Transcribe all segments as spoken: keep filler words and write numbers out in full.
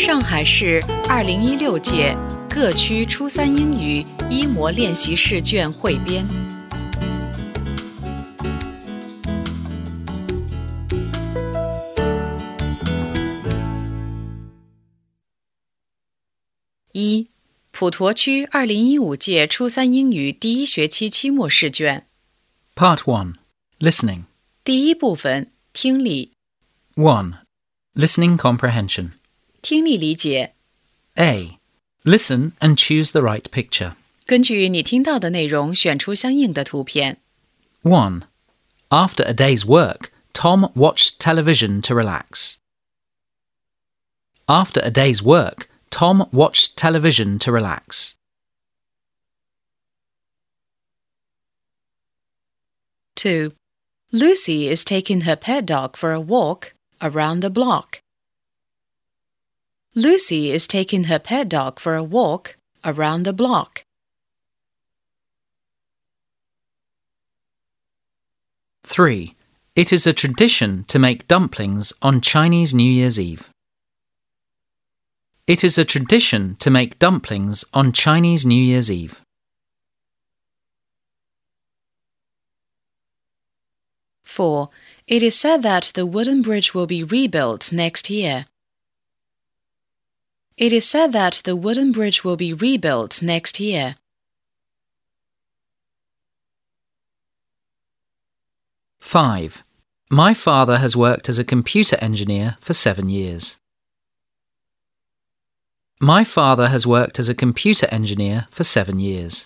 上海市二零一六届各区初三英语一模练习试卷汇编。一、普陀区二零一五届初三英语第一学期期末试卷。 Part one. Listening. 第一部分，听力。 one. Listening comprehension. 听力理解。 A. Listen and choose the right picture. 根据你听到的内容选出相应的图片。 one. After a day's work, Tom watched television to relax. After a day's work, Tom watched television to relax. two. Lucy is taking her pet dog for a walk around the block. Lucy is taking her pet dog for a walk around the block. three. It is a tradition to make dumplings on Chinese New Year's Eve. It is a tradition to make dumplings on Chinese New Year's Eve. four. It is said that the wooden bridge will be rebuilt next year. It is said that the wooden bridge will be rebuilt next year. five. My father has worked as a computer engineer for seven years. My father has worked as a computer engineer for seven years.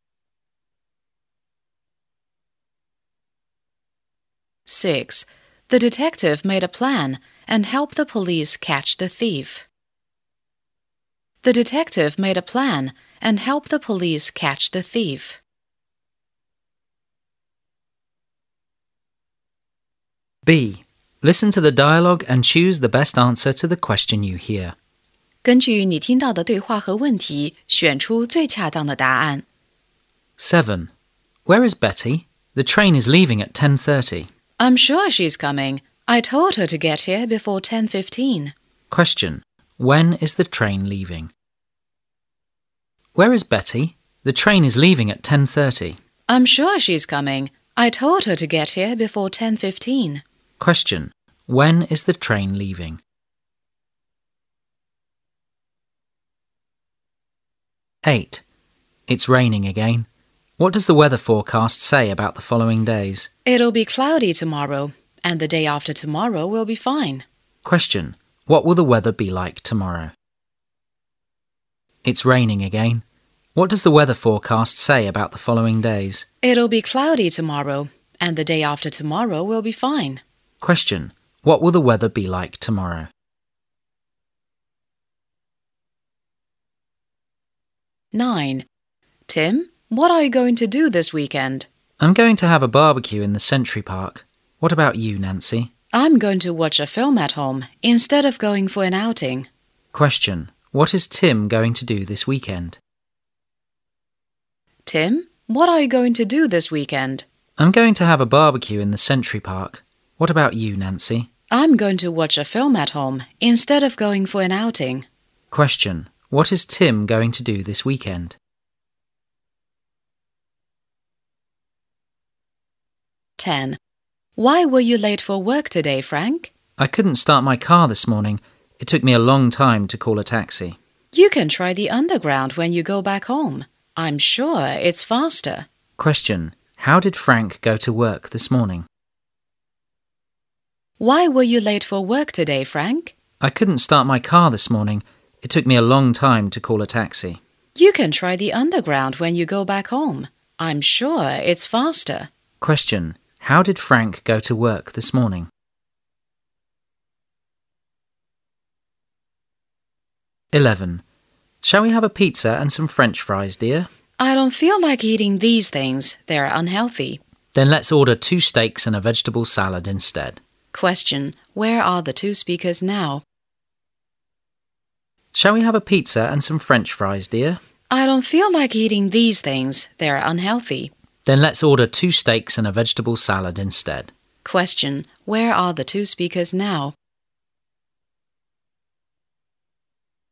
six. The detective made a plan and helped the police catch the thief. The detective made a plan and helped the police catch the thief. B. Listen to the dialogue and choose the best answer to the question you hear. 根据你听到的对话和问题，选出最恰当的答案。 seven. Where is Betty? The train is leaving at ten thirty. I'm sure she's coming. I told her to get here before ten fifteen. Question. When is the train leaving? Where is Betty? The train is leaving at ten thirty. I'm sure she's coming. I told her to get here before ten fifteen. Question. When is the train leaving? eight. It's raining again. What does the weather forecast say about the following days? It'll be cloudy tomorrow, and the day after tomorrow will be fine. Question. What will the weather be like tomorrow? It's raining again. What does the weather forecast say about the following days? It'll be cloudy tomorrow, and the day after tomorrow will be fine. Question. What will the weather be like tomorrow? nine. Tim, what are you going to do this weekend? I'm going to have a barbecue in the Century Park. What about you, Nancy? I'm going to watch a film at home instead of going for an outing. Question. What is Tim going to do this weekend? Tim, what are you going to do this weekend? I'm going to have a barbecue in the Century Park. What about you, Nancy? I'm going to watch a film at home instead of going for an outing. Question. What is Tim going to do this weekend? ten. Why were you late for work today, Frank? I couldn't start my car this morning. It took me a long time to call a taxi. You can try the underground when you go back home. I'm sure it's faster. Question. How did Frank go to work this morning? Why were you late for work today, Frank? I couldn't start my car this morning. It took me a long time to call a taxi. You can try the underground when you go back home. I'm sure it's faster. Question. How did Frank go to work this morning? eleven. Shall we have a pizza and some French fries, dear? I don't feel like eating these things. They're unhealthy. Then let's order two steaks and a vegetable salad instead. Question. Where are the two speakers now? Shall we have a pizza and some French fries, dear? I don't feel like eating these things. They're unhealthy. Then let's order two steaks and a vegetable salad instead. Question. Where are the two speakers now?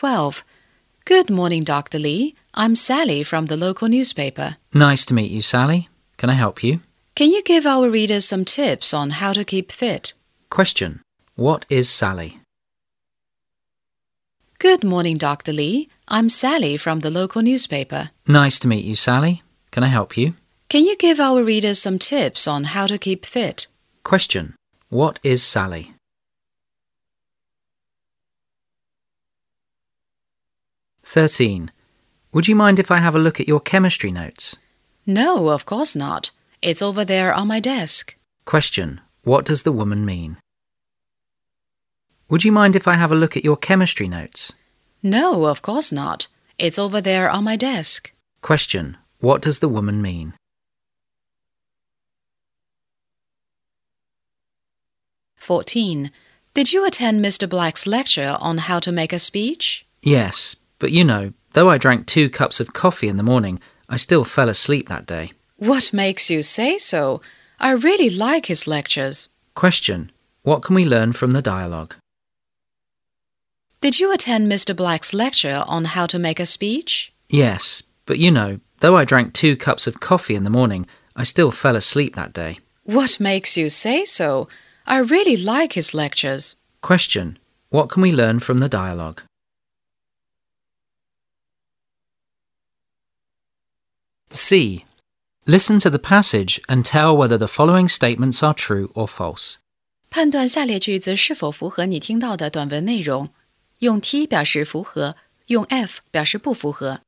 twelve. Good morning, Doctor Lee. I'm Sally from the local newspaper. Nice to meet you, Sally. Can I help you? Can you give our readers some tips on how to keep fit? Question. What is Sally? Good morning, Doctor Lee. I'm Sally from the local newspaper. Nice to meet you, Sally. Can I help you? Can you give our readers some tips on how to keep fit? Question. What is Sally? thirteen. Would you mind if I have a look at your chemistry notes? No, of course not. It's over there on my desk. Question. What does the woman mean? Would you mind if I have a look at your chemistry notes? No, of course not. It's over there on my desk. Question. What does the woman mean? fourteen. Did you attend Mister Black's lecture on how to make a speech? Yes, but you know, though I drank two cups of coffee in the morning, I still fell asleep that day. What makes you say so? I really like his lectures. Question. What can we learn from the dialogue? Did you attend Mister Black's lecture on how to make a speech? Yes, but you know, though I drank two cups of coffee in the morning, I still fell asleep that day. What makes you say so? I really like his lectures. Question. What can we learn from the dialogue? C. Listen to the passage and tell whether the following statements are true or false. 判断下列句子是否符合你听到的短文内容。用 T 表示符合，用 F 表示不符合。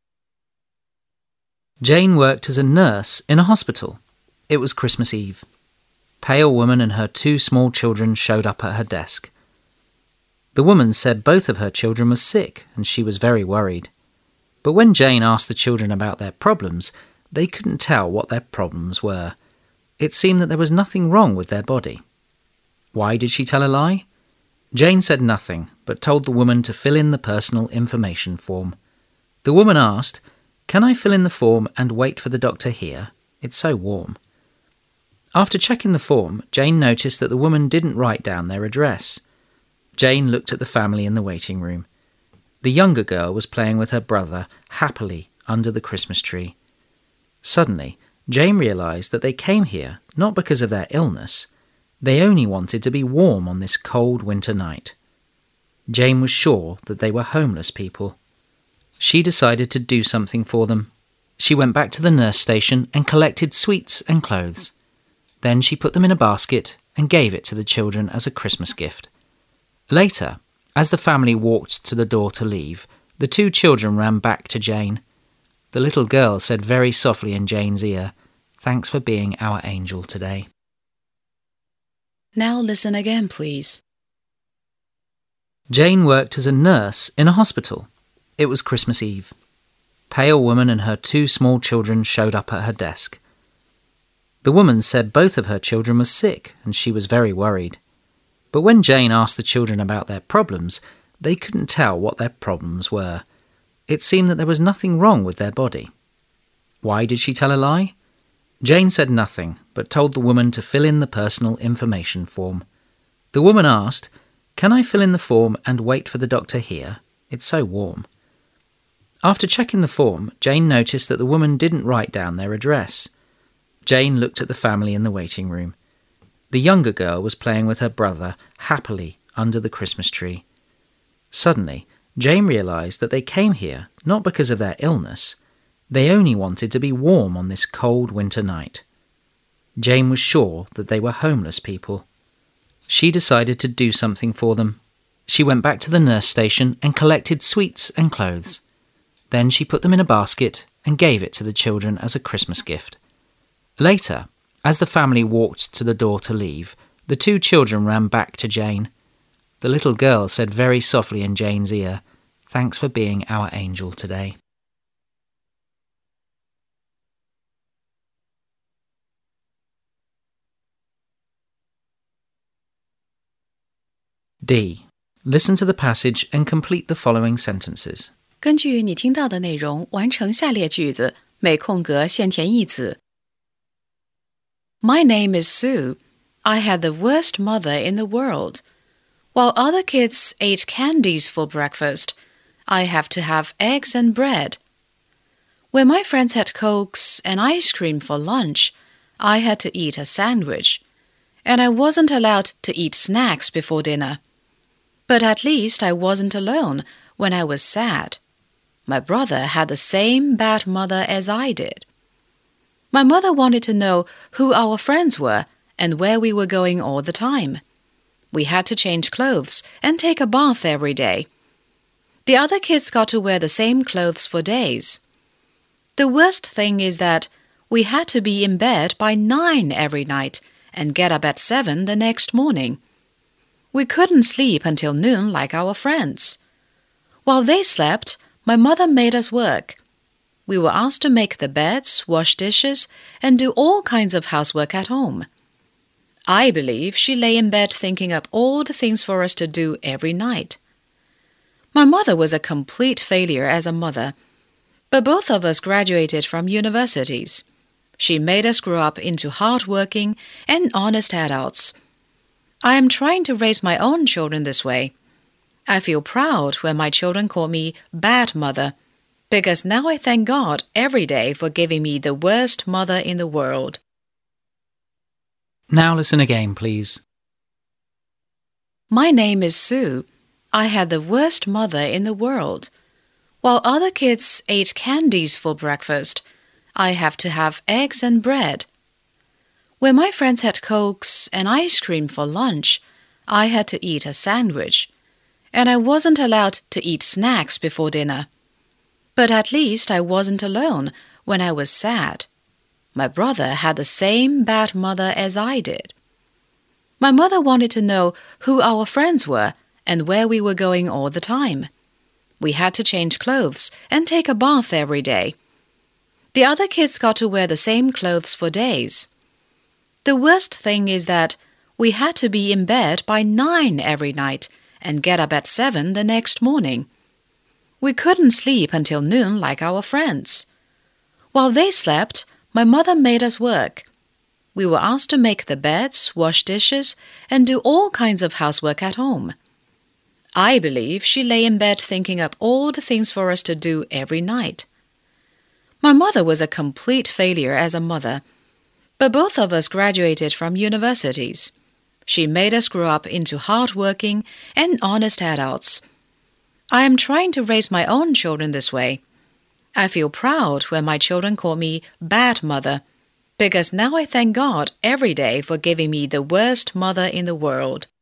Jane worked as a nurse in a hospital. It was Christmas Eve. Pale woman and her two small children showed up at her desk. The woman said both of her children were sick and she was very worried. But when Jane asked the children about their problems, they couldn't tell what their problems were. It seemed that there was nothing wrong with their body. Why did she tell a lie? Jane said nothing, but told the woman to fill in the personal information form. The woman asked, "Can I fill in the form and wait for the doctor here? It's so warm." After checking the form, Jane noticed that the woman didn't write down their address. Jane looked at the family in the waiting room. The younger girl was playing with her brother happily under the Christmas tree. Suddenly, Jane realised that they came here not because of their illness. They only wanted to be warm on this cold winter night. Jane was sure that they were homeless people. She decided to do something for them. She went back to the nurse station and collected sweets and clothes. Then she put them in a basket and gave it to the children as a Christmas gift. Later, as the family walked to the door to leave, the two children ran back to Jane. The little girl said very softly in Jane's ear, "Thanks for being our angel today." Now listen again, please. Jane worked as a nurse in a hospital. It was Christmas Eve. Pale woman and her two small children showed up at her desk. The woman said both of her children were sick and she was very worried. But when Jane asked the children about their problems, they couldn't tell what their problems were. It seemed that there was nothing wrong with their body. Why did she tell a lie? Jane said nothing, but told the woman to fill in the personal information form. The woman asked, "Can I fill in the form and wait for the doctor here? It's so warm." After checking the form, Jane noticed that the woman didn't write down their address. Jane looked at the family in the waiting room. The younger girl was playing with her brother happily under the Christmas tree. Suddenly, Jane realised that they came here not because of their illness. They only wanted to be warm on this cold winter night. Jane was sure that they were homeless people. She decided to do something for them. She went back to the nurse station and collected sweets and clothes. Then she put them in a basket and gave it to the children as a Christmas gift. Later, as the family walked to the door to leave, the two children ran back to Jane. The little girl said very softly in Jane's ear, "Thanks for being our angel today." D. Listen to the passage and complete the following sentences. 根据你听到的内容，完成下列句子，每空格现填一词。My name is Sue. I had the worst mother in the world. While other kids ate candies for breakfast, I have to have eggs and bread. When my friends had Cokes and ice cream for lunch, I had to eat a sandwich, and I wasn't allowed to eat snacks before dinner. But at least I wasn't alone when I was sad. My brother had the same bad mother as I did. My mother wanted to know who our friends were and where we were going all the time. We had to change clothes and take a bath every day. The other kids got to wear the same clothes for days. The worst thing is that we had to be in bed by nine every night and get up at seven the next morning. We couldn't sleep until noon like our friends. While they slept, my mother made us work. We were asked to make the beds, wash dishes, and do all kinds of housework at home. I believe she lay in bed thinking up all the things for us to do every night. My mother was a complete failure as a mother, but both of us graduated from universities. She made us grow up into hard-working and honest adults. I am trying to raise my own children this way. I feel proud when my children call me bad mother, because now I thank God every day for giving me the worst mother in the world. Now listen again, please. My name is Sue. I had the worst mother in the world. While other kids ate candies for breakfast, I have to have eggs and bread. When my friends had Cokes and ice cream for lunch, I had to eat a sandwich, and I wasn't allowed to eat snacks before dinner. But at least I wasn't alone when I was sad. My brother had the same bad mother as I did. My mother wanted to know who our friends were and where we were going all the time. We had to change clothes and take a bath every day. The other kids got to wear the same clothes for days. The worst thing is that we had to be in bed by nine every night and get up at seven the next morning. We couldn't sleep until noon like our friends. While they slept, my mother made us work. We were asked to make the beds, wash dishes, and do all kinds of housework at home. I believe she lay in bed thinking up all the things for us to do every night. My mother was a complete failure as a mother, but both of us graduated from universities. She made us grow up into hard-working and honest adults. I am trying to raise my own children this way. I feel proud when my children call me bad mother, because now I thank God every day for giving me the worst mother in the world.